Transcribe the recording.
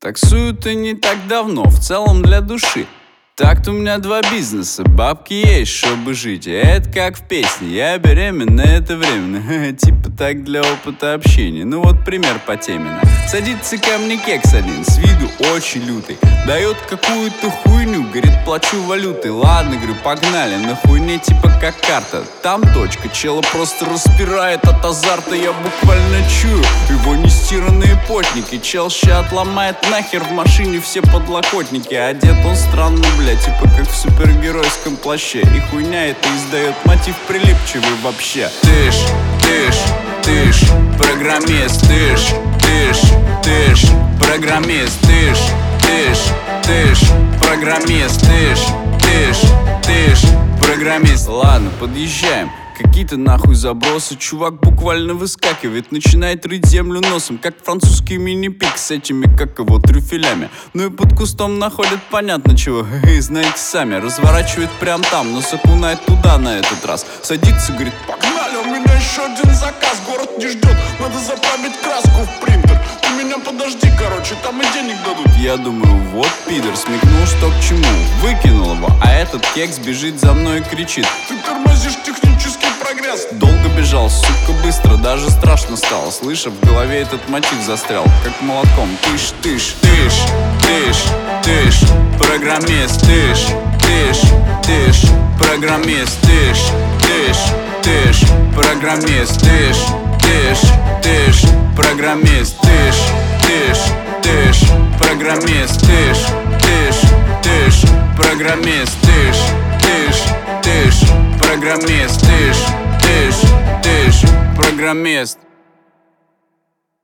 Таксую ты не так давно, в целом для души. Так-то у меня два бизнеса, бабки есть, чтобы жить. Это как в песне, я беременна, это временно. Типа так для опыта общения. Ну вот пример по теме. Садится ко мне кекс один, с виду очень лютый. Дает какую-то хуйню, говорит, плачу валютой. Ладно, говорю, погнали, на хуйне типа как карта. Там точка, чела просто распирает от азарта. Я буквально чую его нестиранные потники. Чел ща отломает нахер в машине все подлокотники. Одет он странно, бля, типа как в супергеройском плаще. И хуйня это издает мотив прилипчивый вообще. Тыш, тыш, тыш, программист, тыш, тыш, тыш, программист, тыш, тыш, тыш, программист, тыш, тыш, тыш, программист. Ладно, подъезжаем. Какие-то нахуй забросы. Чувак буквально выскакивает, начинает рыть землю носом, как французский мини-пик с этими, как его, трюфелями. Ну и под кустом находят понятно чего, знаете сами. Разворачивает прям там, но окунает туда на этот раз. Садится, говорит, погнали, у меня еще один заказ. Город не ждет, надо заправить краску в принтер. Ты меня подожди, короче, там и денег дадут. Я думаю, вот пидор, смекнул, что к чему. Выкинул его, а этот кекс бежит за мной и кричит: ты тормозишь технический прогресс. Долго бежал, сука, быстро, даже страшно стало. Слыша, в голове этот мотив застрял, как молотком. Тыш, тыш, тыш, тыш, тыш, программист, тыш, тыш, тыш, программист, тыш, тыш, тыш, программист, тыш, тыш, тыш, программист, тыш, тыш, тыш, программист, тыш, тыш, тыш, программист, тыш, тыш, тыш, программист, тыш, тыш, тыш, программист.